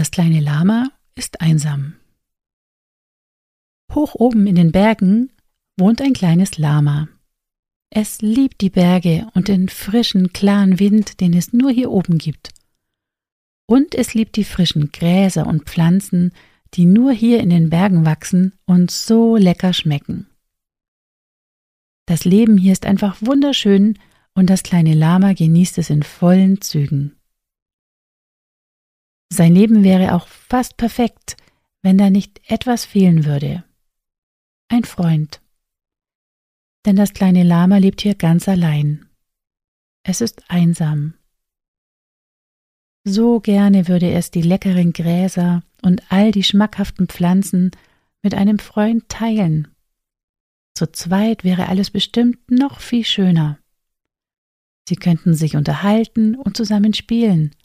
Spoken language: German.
Das kleine Lama ist einsam. Hoch oben in den Bergen wohnt ein kleines Lama. Es liebt die Berge und den frischen, klaren Wind, den es nur hier oben gibt. Und es liebt die frischen Gräser und Pflanzen, die nur hier in den Bergen wachsen und so lecker schmecken. Das Leben hier ist einfach wunderschön und das kleine Lama genießt es in vollen Zügen. Sein Leben wäre auch fast perfekt, wenn da nicht etwas fehlen würde. Ein Freund. Denn das kleine Lama lebt hier ganz allein. Es ist einsam. So gerne würde es die leckeren Gräser und all die schmackhaften Pflanzen mit einem Freund teilen. Zu zweit wäre alles bestimmt noch viel schöner. Sie könnten sich unterhalten und zusammen spielen,